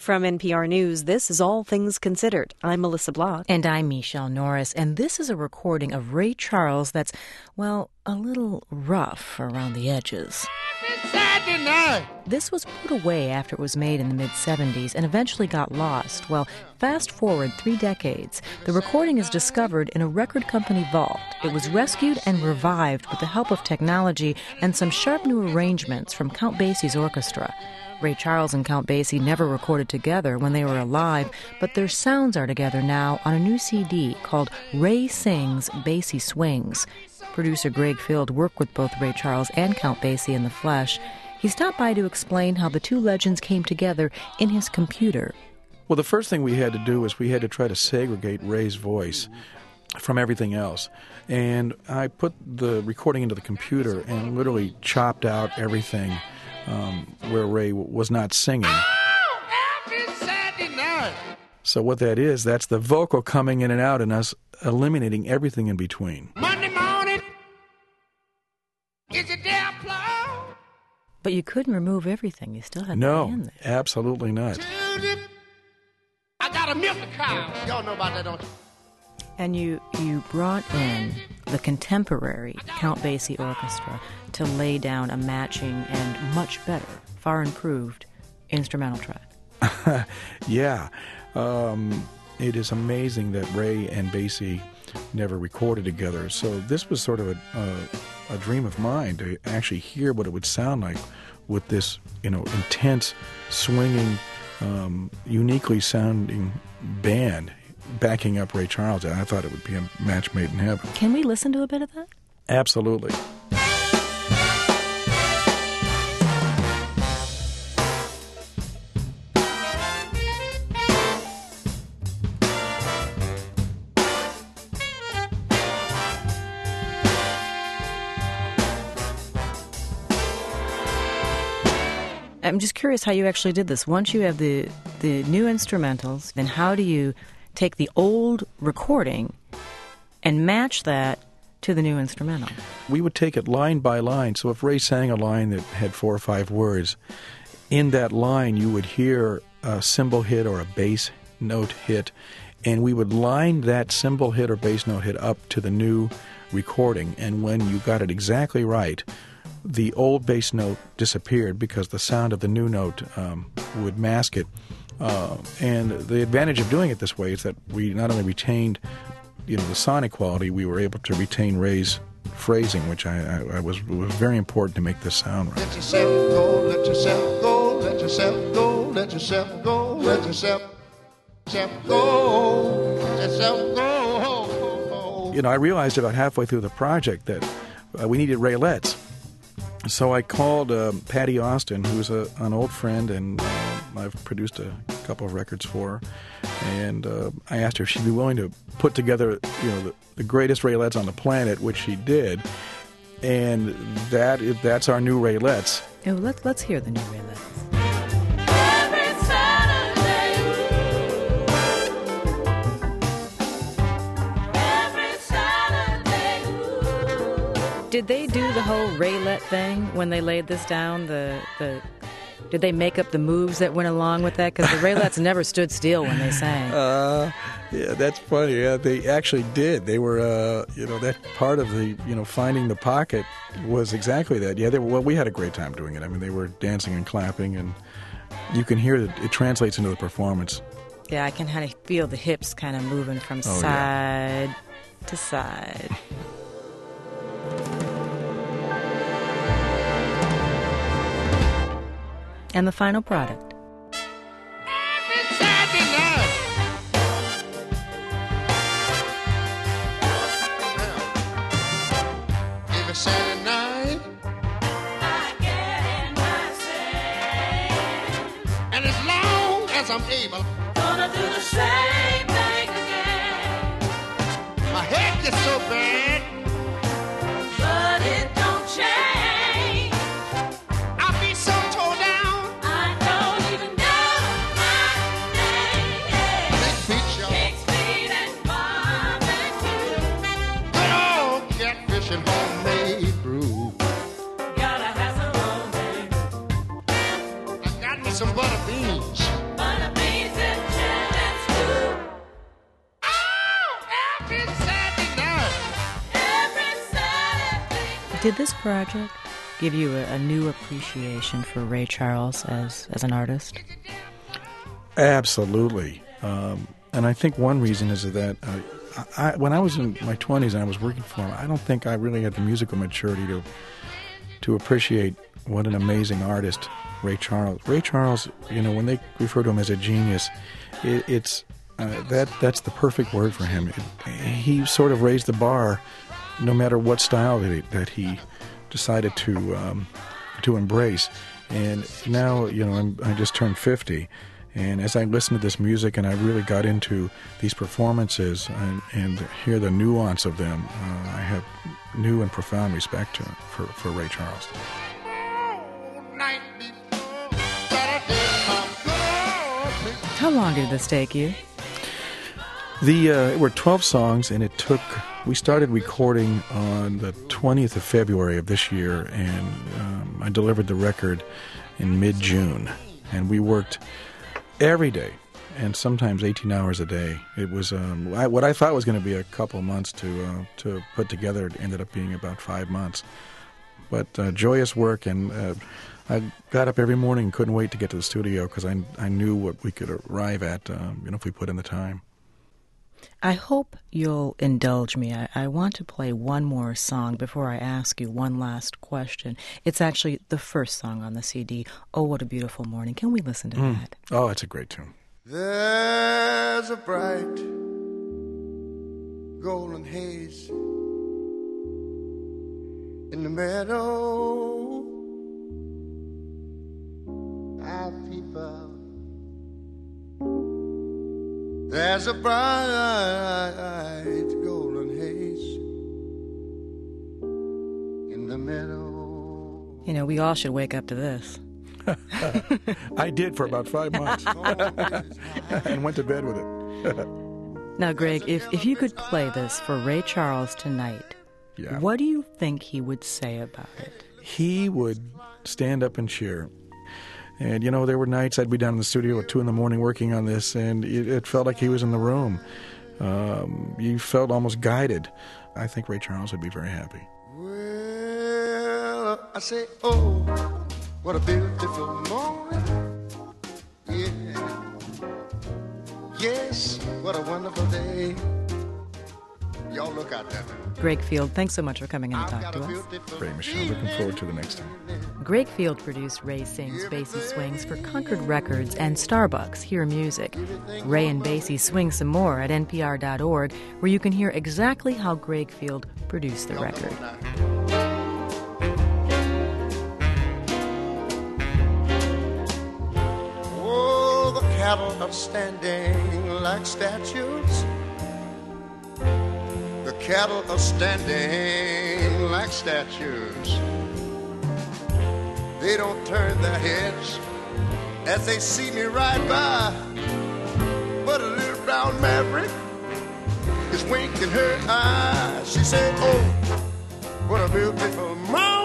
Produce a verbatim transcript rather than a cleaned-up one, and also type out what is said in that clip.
From N P R News, this is All Things Considered. I'm Melissa Block. And I'm Michelle Norris. And this is a recording of Ray Charles that's, well, a little rough around the edges. This was put away after it was made in the mid-seventies and eventually got lost. Well, fast forward three decades, the recording is discovered in a record company vault. It was rescued and revived with the help of technology and some sharp new arrangements from Count Basie's orchestra. Ray Charles and Count Basie never recorded together when they were alive, but their sounds are together now on a new C D called Ray Sings, Basie Swings. Producer Greg Field worked with both Ray Charles and Count Basie in the flesh. He stopped by to explain how the two legends came together in his computer. Well, the first thing we had to do was we had to try to segregate Ray's voice from everything else. And I put the recording into the computer and literally chopped out everything um, where Ray w- was not singing. Oh, every Saturday night. So what that is, that's the vocal coming in and out and us eliminating everything in between. Monday morning, is it there plow? But you couldn't remove everything. You still had No, to in there. absolutely not. I got a milk cow. Y'all know about that, don't you? And you, you brought in the contemporary Count Basie Orchestra to lay down a matching and much better, far improved instrumental track. Yeah. Um, it is amazing that Ray and Basie never recorded together. So this was sort of a, a, a dream of mine to actually hear what it would sound like with this, you know, intense, swinging, um, uniquely sounding band backing up Ray Charles. I thought it would be a match made in heaven. Can we listen to a bit of that? Absolutely. I'm just curious how you actually did this. Once you have the, the new instrumentals, then how do you take the old recording and match that to the new instrumental? We would take it line by line. So if Ray sang a line that had four or five words, in that line you would hear a cymbal hit or a bass note hit, and we would line that cymbal hit or bass note hit up to the new recording. And when you got it exactly right, the old bass note disappeared because the sound of the new note um, would mask it. Uh, and the advantage of doing it this way is that we not only retained, you know, the sonic quality, we were able to retain Ray's phrasing, which I, I, I was was very important to make this sound right. Let yourself go, let yourself go, let yourself go, let yourself go, let yourself, yourself go, let yourself go. You know, I realized about halfway through the project that uh, we needed Raylets. So I called uh, Patty Austin, who's a, an old friend, and uh, I've produced a couple of records for her. And uh, I asked her if she'd be willing to put together, you know, the, the greatest Raylets on the planet, which she did. And that is, that's our new Raylets. Oh, let's let's hear the new Raylets. Did they do the whole Raylet thing when they laid this down? The the did they make up the moves that went along with that? Because the Raylets never stood still when they sang. Uh, yeah, that's funny. Yeah, they actually did. They were, uh, you know, that part of the, you know, finding the pocket was exactly that. Yeah, they were, well, we had a great time doing it. I mean, they were dancing and clapping, and you can hear that it translates into the performance. Yeah, I can kind of feel the hips kind of moving from oh, side yeah. to side. And the final product. Every Saturday night. Every Saturday night. I get in my sin. And as long as I'm able, gonna do the same thing again. My head gets so bad, but it don't change. Some butter beans. Butter beans. Did this project give you a, a new appreciation for Ray Charles as, as an artist? Absolutely. Um, and I think one reason is that uh, I, when I was in my twenties and I was working for him, I don't think I really had the musical maturity to to appreciate what an amazing artist Ray Charles. Ray Charles, you know, when they refer to him as a genius, it, it's uh, that that's the perfect word for him. It, he sort of raised the bar, no matter what style that he, that he decided to um, to embrace. And now, you know, I'm, I just turned fifty. And as I listened to this music and I really got into these performances and, and hear the nuance of them, uh, I have new and profound respect to, for, for Ray Charles. How long did this take you? The uh, it were twelve songs, and it took. We started recording on the twentieth of February of this year, and um, I delivered the record in mid-June, and we worked every day, and sometimes eighteen hours a day. It was um, I, what I thought was going to be a couple months to uh, to put together. It ended up being about five months. But uh, joyous work, and uh, I got up every morning and couldn't wait to get to the studio because I I knew what we could arrive at, um, you know, if we put in the time. I hope you'll indulge me. I, I want to play one more song before I ask you one last question. It's actually the first song on the C D, Oh, What a Beautiful Morning. Can we listen to mm. that? Oh, it's a great tune. There's a bright golden haze in the meadow. I peep out. There's a bright golden haze in the meadow. You know, we all should wake up to this. I did for about five months and went to bed with it. Now, Greg, if, if you could play this for Ray Charles tonight, yeah. what do you think he would say about it? He would stand up and cheer. And, you know, there were nights I'd be down in the studio at two in the morning working on this, and it, it felt like he was in the room. Um, you felt almost guided. I think Ray Charles would be very happy. Well, I say, oh, what a beautiful morning. Yeah. Yes, what a wonderful day. Y'all look out there. Greg Field, thanks so much for coming in to talk to us. Great, Michelle. Looking forward to the next time. Greg Field produced Ray Sings Basie Swings for Concord Records and Starbucks Hear Music. Ray and Basie swing some more at N P R dot org, where you can hear exactly how Greg Field produced the record. Oh, the cattle are standing like statues. The cattle are standing like statues. They don't turn their heads as they see me ride by. But a little brown maverick is winking her eye. She said, oh, what a beautiful morning.